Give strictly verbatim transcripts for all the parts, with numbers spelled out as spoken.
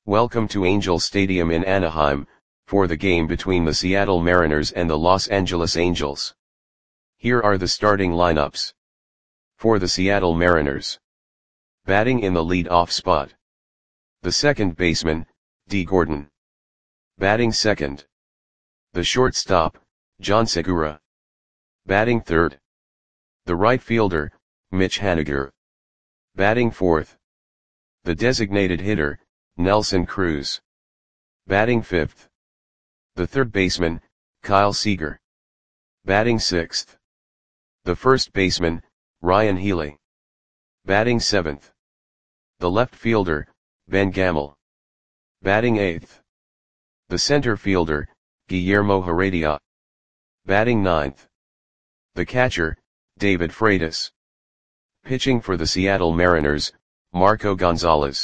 Welcome to Angel Stadium in Anaheim, for the game between the Seattle Mariners and the Los Angeles Angels. Here are the starting lineups. For the Seattle Mariners. Batting in the lead-off spot. The second baseman, Dee Gordon. Batting second. The shortstop, Jean Segura. Batting third. The right fielder, Mitch Haniger. Batting fourth. The designated hitter, Nelson Cruz. Batting fifth. The third baseman, Kyle Seager. Batting sixth. The first baseman, Ryan Healy. Batting seventh. The left fielder, Ben Gamel. Batting eighth. The center fielder, Guillermo Heredia. Batting ninth. The catcher, David Freitas. Pitching for the Seattle Mariners, Marco Gonzalez.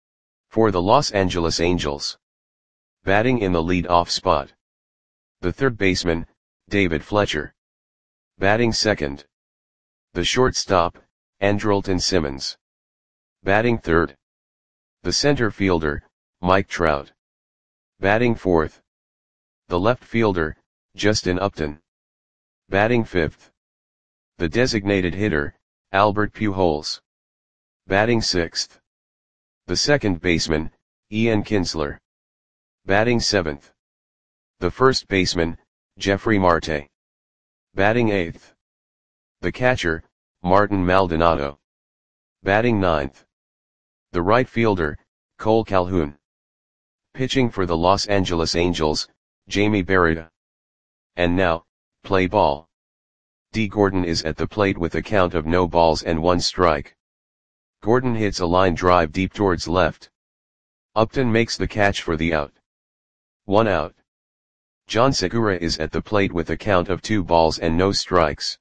For the Los Angeles Angels. Batting in the lead-off spot. The third baseman, David Fletcher. Batting second. The shortstop, Andrelton Simmons. Batting third. The center fielder, Mike Trout. Batting fourth. The left fielder, Justin Upton. Batting fifth. The designated hitter, Albert Pujols. Batting sixth. The second baseman, Ian Kinsler. Batting seventh. The first baseman, Jeffrey Marte. Batting eighth. The catcher, Martin Maldonado. Batting ninth. The right fielder, Cole Calhoun. Pitching for the Los Angeles Angels, Jamie Barreda. And now, play ball. Dee Gordon is at the plate with a count of no balls and one strike. Gordon hits a line drive deep towards left. Upton makes the catch for the out. One out. Jean Segura is at the plate with a count of two balls and no strikes.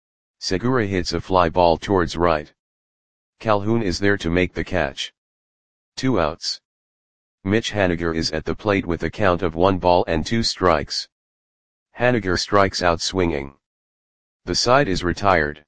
Segura hits a fly ball towards right. Calhoun is there to make the catch. Two outs. Mitch Haniger is at the plate with a count of one ball and two strikes. Haniger strikes out swinging. The side is retired.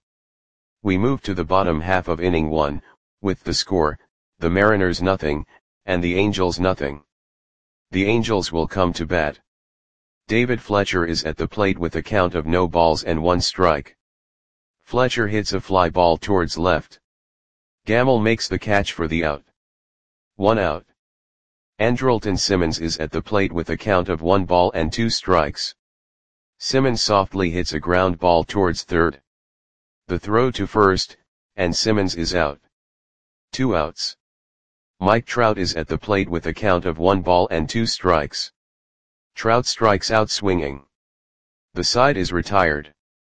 We move to the bottom half of inning one, with the score, the Mariners nothing, and the Angels nothing. The Angels will come to bat. David Fletcher is at the plate with a count of no balls and one strike. Fletcher hits a fly ball towards left. Gamel makes the catch for the out. One out. Andrelton Simmons is at the plate with a count of one ball and two strikes. Simmons softly hits a ground ball towards third. The throw to first, and Simmons is out. Two outs. Mike Trout is at the plate with a count of one ball and two strikes. Trout strikes out swinging. The side is retired.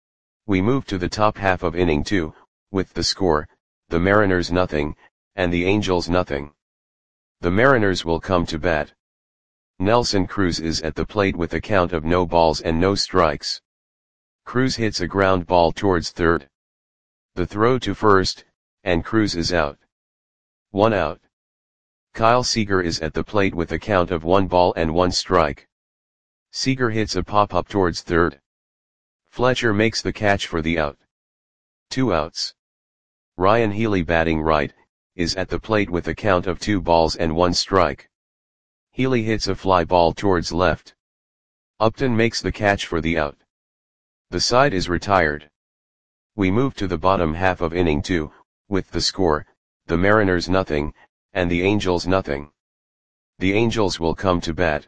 We move to the top half of inning two, with the score, the Mariners nothing, and the Angels nothing. The Mariners will come to bat. Nelson Cruz is at the plate with a count of no balls and no strikes. Cruz hits a ground ball towards third. The throw to first, and Cruz is out. One out. Kyle Seager is at the plate with a count of one ball and one strike. Seager hits a pop-up towards third. Fletcher makes the catch for the out. Two outs. Ryan Healy, batting right, is at the plate with a count of two balls and one strike. Healy hits a fly ball towards left. Upton makes the catch for the out. The side is retired. We move to the bottom half of inning two, with the score, the Mariners nothing, and the Angels nothing. The Angels will come to bat.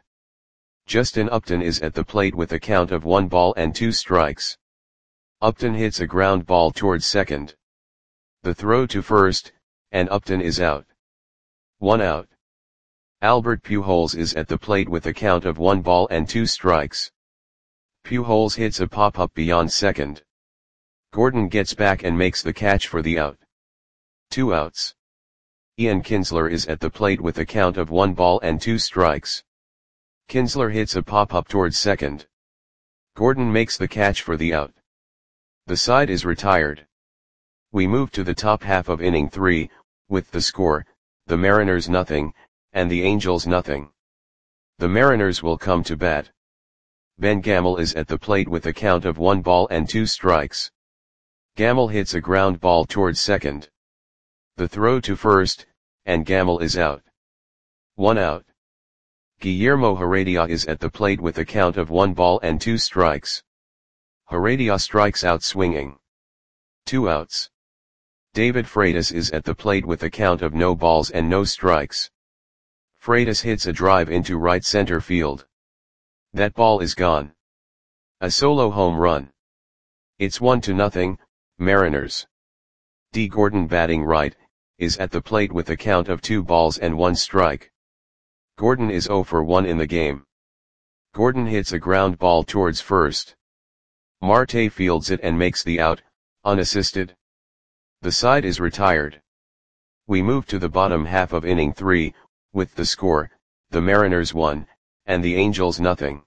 Justin Upton is at the plate with a count of one ball and two strikes. Upton hits a ground ball towards second. The throw to first, and Upton is out. One out. Albert Pujols is at the plate with a count of one ball and two strikes. Pujols hits a pop-up beyond second. Gordon gets back and makes the catch for the out. Two outs. Ian Kinsler is at the plate with a count of one ball and two strikes. Kinsler hits a pop-up towards second. Gordon makes the catch for the out. The side is retired. We move to the top half of inning three, with the score, the Mariners nothing, and the Angels nothing. The Mariners will come to bat. Ben Gamel is at the plate with a count of one ball and two strikes. Gamel hits a ground ball towards second. The throw to first, and Gamel is out. One out. Guillermo Heredia is at the plate with a count of one ball and two strikes. Heredia strikes out swinging. Two outs. David Freitas is at the plate with a count of no balls and no strikes. Freitas hits a drive into right center field. That ball is gone. A solo home run. It's one to nothing, Mariners. D. Gordon batting right, is at the plate with a count of two balls and one strike. Gordon is oh for one in the game. Gordon hits a ground ball towards first. Marte fields it and makes the out, unassisted. The side is retired. We move to the bottom half of inning three, with the score, the Mariners one, and the Angels nothing.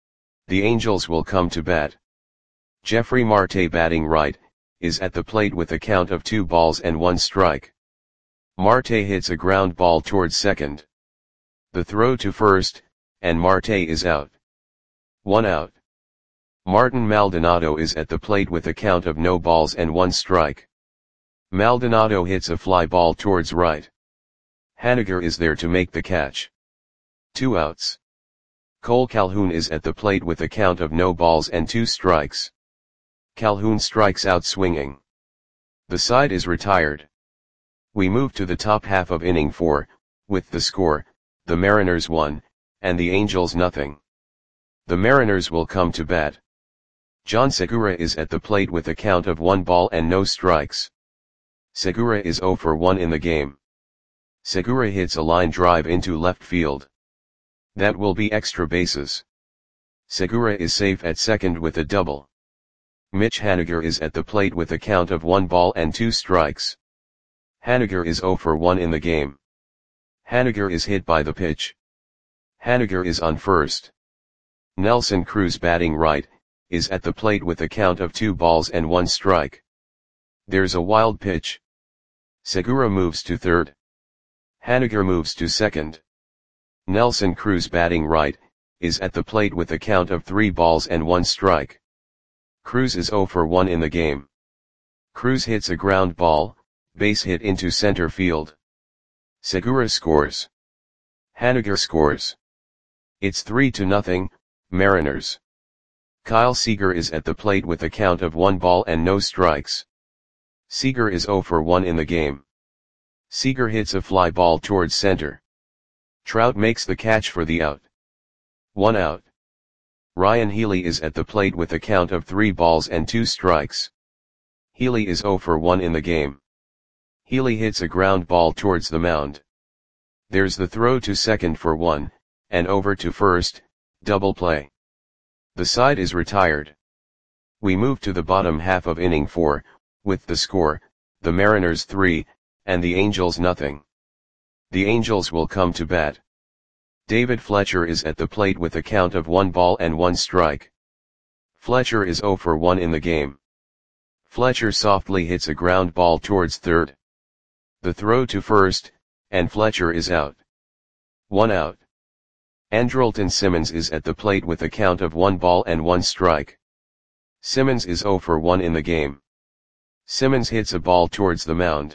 The Angels will come to bat. Jeffrey Marte batting right, is at the plate with a count of two balls and one strike. Marte hits a ground ball towards second. The throw to first, and Marte is out. One out. Martin Maldonado is at the plate with a count of no balls and one strike. Maldonado hits a fly ball towards right. Haniger is there to make the catch. Two outs. Cole Calhoun is at the plate with a count of no balls and two strikes. Calhoun strikes out swinging. The side is retired. We move to the top half of inning four, with the score, the Mariners one, and the Angels nothing. The Mariners will come to bat. John Segura is at the plate with a count of one ball and no strikes. Segura is oh for one in the game. Segura hits a line drive into left field. That will be extra bases. Segura is safe at second with a double. Mitch Haniger is at the plate with a count of one ball and two strikes. Haniger is oh for one in the game. Haniger is hit by the pitch. Haniger is on first. Nelson Cruz batting right, is at the plate with a count of two balls and one strike. There's a wild pitch. Segura moves to third. Haniger moves to second. Nelson Cruz batting right, is at the plate with a count of three balls and one strike. Cruz is oh for one in the game. Cruz hits a ground ball, base hit into center field. Segura scores. Haniger scores. It's three to nothing, Mariners. Kyle Seager is at the plate with a count of one ball and no strikes. Seager is oh for one in the game. Seager hits a fly ball towards center. Trout makes the catch for the out. One out. Ryan Healy is at the plate with a count of three balls and two strikes. Healy is oh for one in the game. Healy hits a ground ball towards the mound. There's the throw to second for one, and over to first, double play. The side is retired. We move to the bottom half of inning four, with the score, the Mariners three, and the Angels nothing. The Angels will come to bat. David Fletcher is at the plate with a count of one ball and one strike. Fletcher is oh for one in the game. Fletcher softly hits a ground ball towards third. The throw to first, and Fletcher is out. One out. Andrelton Simmons is at the plate with a count of one ball and one strike. Simmons is oh for one in the game. Simmons hits a ball towards the mound.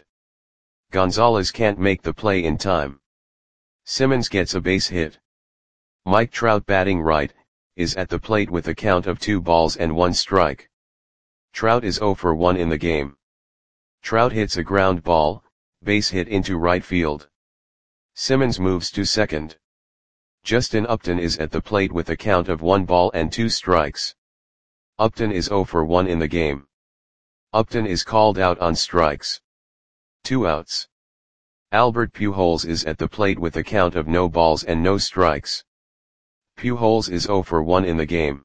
Gonzalez can't make the play in time. Simmons gets a base hit. Mike Trout batting right, is at the plate with a count of two balls and one strike. Trout is oh for one in the game. Trout hits a ground ball, base hit into right field. Simmons moves to second. Justin Upton is at the plate with a count of one ball and two strikes. Upton is oh for one in the game. Upton is called out on strikes. Two outs. Albert Pujols is at the plate with a count of no balls and no strikes. Pujols is oh for one in the game.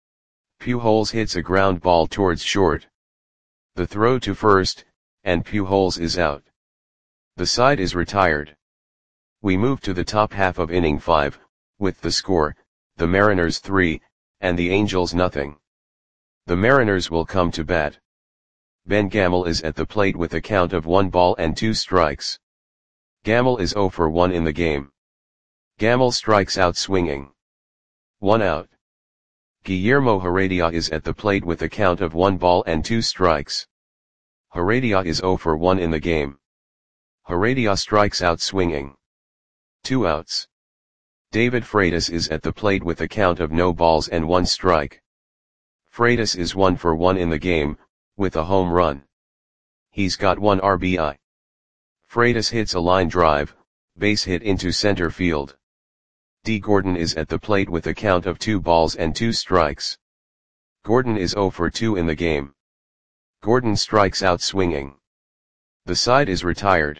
Pujols hits a ground ball towards short. The throw to first, and Pujols is out. The side is retired. We move to the top half of inning five, with the score, the Mariners three, and the Angels nothing. The Mariners will come to bat. Ben Gamel is at the plate with a count of one ball and two strikes. Gamel is oh for one in the game. Gamel strikes out swinging. One out. Guillermo Heredia is at the plate with a count of one ball and two strikes. Heredia is oh for one in the game. Heredia strikes out swinging. Two outs. David Freitas is at the plate with a count of no balls and one strike. Freitas is one for one in the game, with a home run. He's got one R B I. Freitas hits a line drive, base hit into center field. D. Gordon is at the plate with a count of two balls and two strikes. Gordon is zero for two in the game. Gordon strikes out swinging. The side is retired.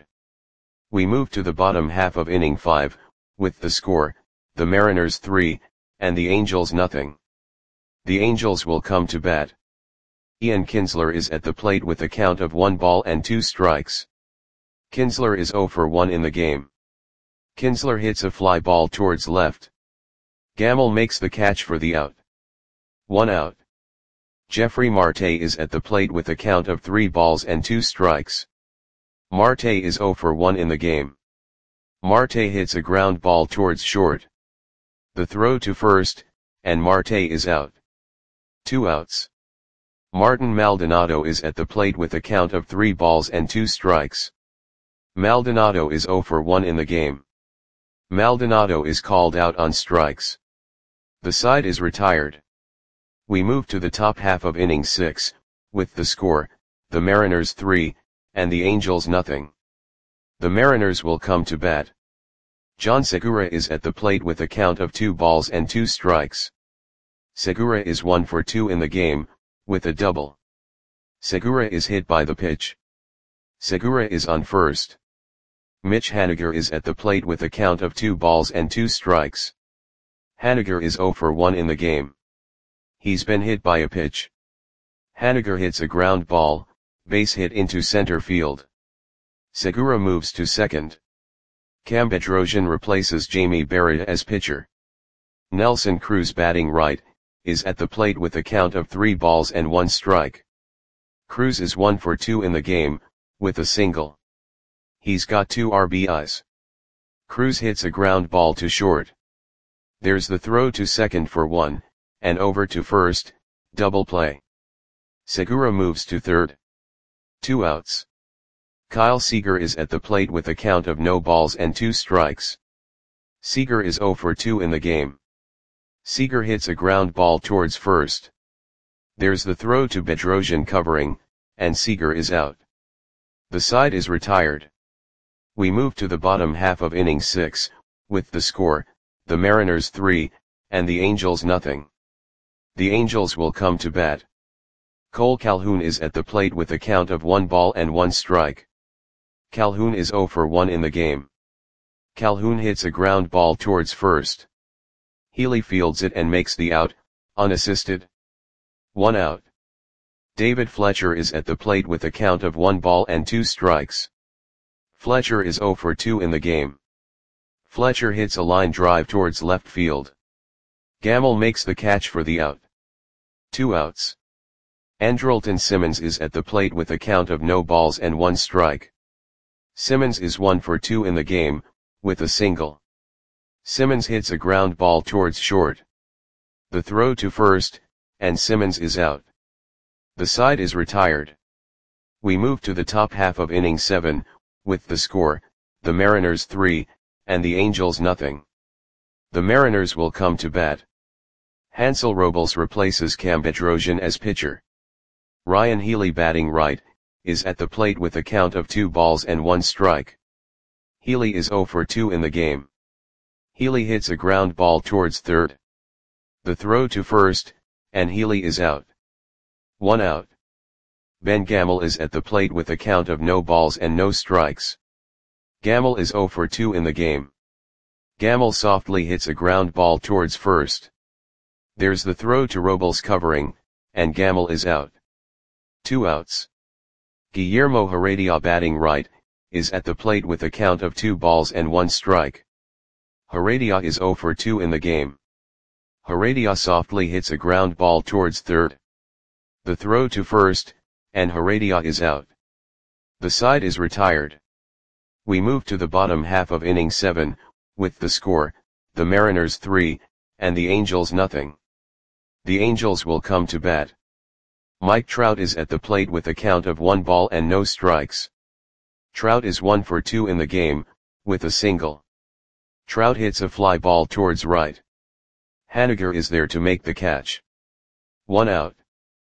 We move to the bottom half of inning five, with the score, the Mariners three, and the Angels nothing. The Angels will come to bat. Ian Kinsler is at the plate with a count of one ball and two strikes. Kinsler is zero for one in the game. Kinsler hits a fly ball towards left. Gamel makes the catch for the out. One out. Jeffrey Marte is at the plate with a count of three balls and two strikes. Marte is zero for one in the game. Marte hits a ground ball towards short. The throw to first, and Marte is out. Two outs. Martin Maldonado is at the plate with a count of three balls and two strikes. Maldonado is zero for one in the game. Maldonado is called out on strikes. The side is retired. We move to the top half of inning six, with the score, the Mariners three, and the Angels nothing. The Mariners will come to bat. John Segura is at the plate with a count of two balls and two strikes. Segura is one for two in the game, with a double. Segura is hit by the pitch. Segura is on first. Mitch Haniger is at the plate with a count of two balls and two strikes. Haniger is zero for one in the game. He's been hit by a pitch. Haniger hits a ground ball, base hit into center field. Segura moves to second. Cam Bedrosian replaces Jamie Berra as pitcher. Nelson Cruz, batting right, is at the plate with a count of three balls and one strike. Cruz is one for two in the game, with a single. He's got two R B Is. Cruz hits a ground ball to short. There's the throw to second for one, and over to first, double play. Segura moves to third. Two outs. Kyle Seager is at the plate with a count of no balls and two strikes. Seager is zero for two in the game. Seager hits a ground ball towards first. There's the throw to Bedrosian covering, and Seager is out. The side is retired. We move to the bottom half of inning six, with the score, the Mariners three, and the Angels nothing. The Angels will come to bat. Cole Calhoun is at the plate with a count of one ball and one strike. Calhoun is zero for one in the game. Calhoun hits a ground ball towards first. Healy fields it and makes the out, unassisted. One out. David Fletcher is at the plate with a count of one ball and two strikes. Fletcher is zero for two in the game. Fletcher hits a line drive towards left field. Gamel makes the catch for the out. Two outs. Andrelton Simmons is at the plate with a count of no balls and one strike. Simmons is one for two in the game, with a single. Simmons hits a ground ball towards short. The throw to first, and Simmons is out. The side is retired. We move to the top half of inning seven, with the score, the Mariners three, and the Angels nothing. The Mariners will come to bat. Hansel Robles replaces Cam Bedrosian as pitcher. Ryan Healy, batting right, is at the plate with a count of two balls and one strike. Healy is zero for two in the game. Healy hits a ground ball towards third. The throw to first, and Healy is out. One out. Ben Gamel is at the plate with a count of no balls and no strikes. Gamel is zero for two in the game. Gamel softly hits a ground ball towards first. There's the throw to Robles covering, and Gamel is out. Two outs. Guillermo Heredia, batting right, is at the plate with a count of two balls and one strike. Heredia is zero for two in the game. Heredia softly hits a ground ball towards third. The throw to first, and Heredia is out. The side is retired. We move to the bottom half of inning seven, with the score, the Mariners three, and the Angels nothing. The Angels will come to bat. Mike Trout is at the plate with a count of one ball and no strikes. Trout is one for two in the game, with a single. Trout hits a fly ball towards right. Haniger is there to make the catch. One out.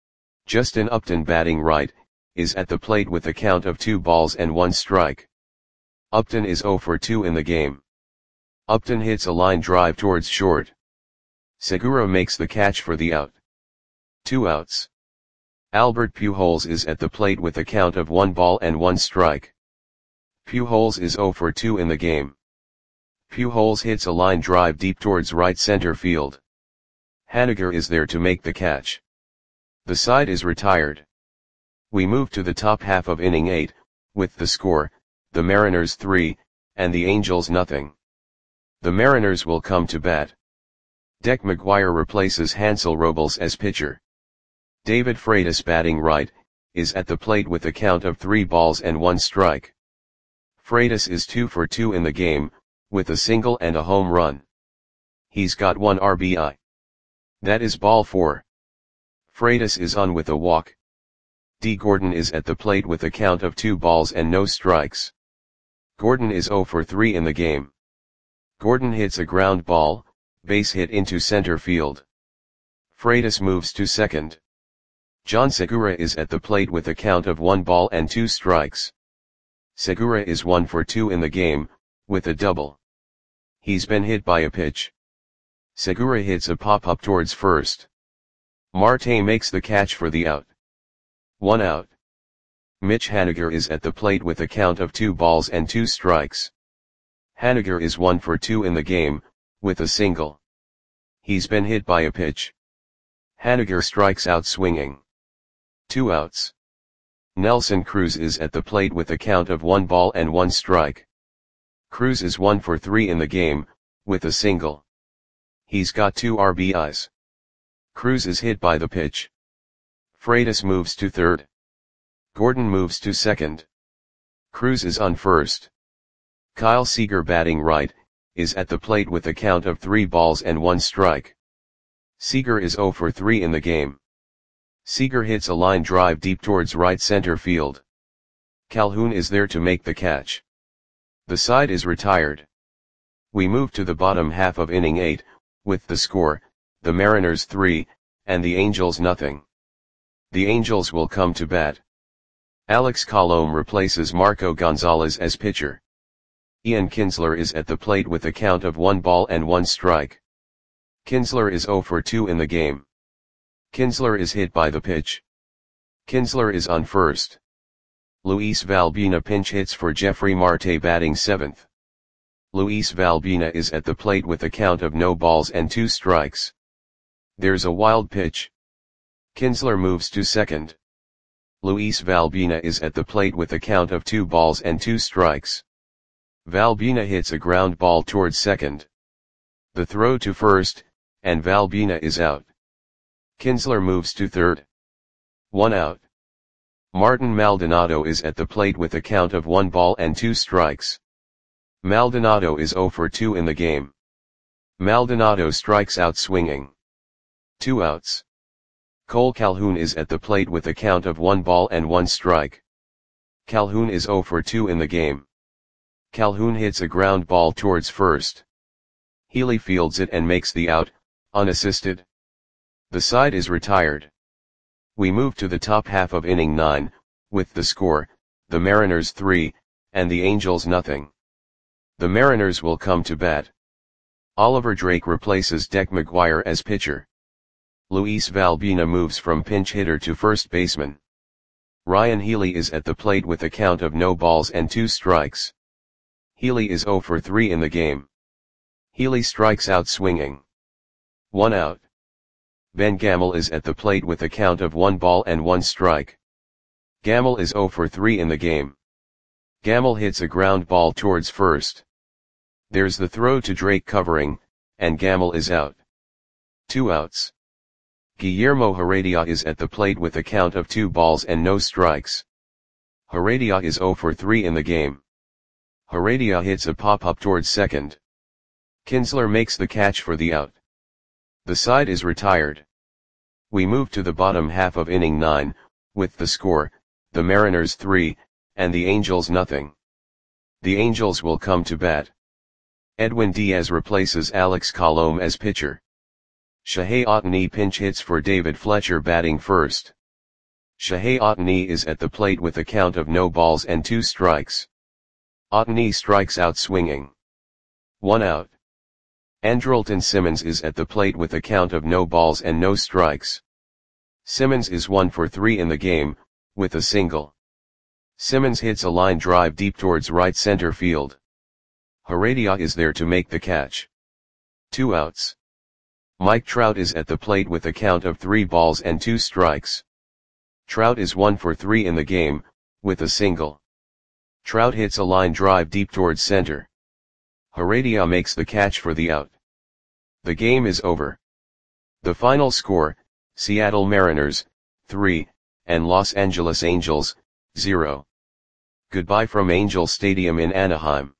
Justin Upton, batting right, is at the plate with a count of two balls and one strike. Upton is oh for two in the game. Upton hits a line drive towards short. Segura makes the catch for the out. Two outs. Albert Pujols is at the plate with a count of one ball and one strike. Pujols is oh for two in the game. Pujols hits a line drive deep towards right center field. Haniger is there to make the catch. The side is retired. We move to the top half of inning eight, with the score, the Mariners three, and the Angels nothing. The Mariners will come to bat. Dec McGuire replaces Hansel Robles as pitcher. David Freitas, batting right, is at the plate with a count of three balls and one strike. Freitas is two for two in the game, with a single and a home run. He's got one R B I. That is ball four. Freitas is on with a walk. D. Gordon is at the plate with a count of two balls and no strikes. Gordon is oh for three in the game. Gordon hits a ground ball, base hit into center field. Freitas moves to second. John Segura is at the plate with a count of one ball and two strikes. Segura is one for two in the game, with a double. He's been hit by a pitch. Segura hits a pop-up towards first. Marte makes the catch for the out. One out. Mitch Haniger is at the plate with a count of two balls and two strikes. Haniger is one for two in the game, with a single. He's been hit by a pitch. Haniger strikes out swinging. Two outs. Nelson Cruz is at the plate with a count of one ball and one strike. Cruz is one for three in the game, with a single. He's got two R B Is. Cruz is hit by the pitch. Freitas moves to third. Gordon moves to second. Cruz is on first. Kyle Seager, batting right, is at the plate with a count of three balls and one strike. Seager is oh for three in the game. Seager hits a line drive deep towards right center field. Calhoun is there to make the catch. The side is retired. We move to the bottom half of inning eight, with the score, the Mariners three, and the Angels nothing. The Angels will come to bat. Alex Colomé replaces Marco Gonzalez as pitcher. Ian Kinsler is at the plate with a count of one ball and one strike. Kinsler is oh for two in the game. Kinsler is hit by the pitch. Kinsler is on first. Luis Valbuena pinch hits for Jeffrey Marte, batting seventh. Luis Valbuena is at the plate with a count of no balls and two strikes. There's a wild pitch. Kinsler moves to second. Luis Valbuena is at the plate with a count of two balls and two strikes. Valbuena hits a ground ball towards second. The throw to first, and Valbuena is out. Kinsler moves to third. One out. Martin Maldonado is at the plate with a count of one ball and two strikes. Maldonado is oh for two in the game. Maldonado strikes out swinging. Two outs. Cole Calhoun is at the plate with a count of one ball and one strike. Calhoun is oh for two in the game. Calhoun hits a ground ball towards first. Healy fields it and makes the out, unassisted. The side is retired. We move to the top half of inning nine, with the score, the Mariners three, and the Angels nothing. The Mariners will come to bat. Oliver Drake replaces Dec McGuire as pitcher. Luis Valbuena moves from pinch hitter to first baseman. Ryan Healy is at the plate with a count of no balls and two strikes. Healy is oh for three in the game. Healy strikes out swinging. One out. Ben Gamel is at the plate with a count of one ball and one strike. Gamel is oh for three in the game. Gamel hits a ground ball towards first. There's the throw to Drake covering, and Gamel is out. Two outs. Guillermo Heredia is at the plate with a count of two balls and no strikes. Heredia is oh for three in the game. Heredia hits a pop-up towards second. Kinsler makes the catch for the out. The side is retired. We move to the bottom half of inning nine, with the score, the Mariners three, and the Angels nothing. The Angels will come to bat. Edwin Diaz replaces Alex Colomé as pitcher. Shohei Ohtani pinch hits for David Fletcher batting first. Shohei Ohtani is at the plate with a count of no balls and two strikes. Ohtani strikes out swinging. One out. Andrelton Simmons is at the plate with a count of no balls and no strikes. Simmons is one for three in the game, with a single. Simmons hits a line drive deep towards right center field. Heredia is there to make the catch. Two outs. Mike Trout is at the plate with a count of three balls and two strikes. Trout is one for three in the game, with a single. Trout hits a line drive deep towards center. Heredia makes the catch for the out. The game is over. The final score, Seattle Mariners, three, and Los Angeles Angels, zero. Goodbye from Angel Stadium in Anaheim.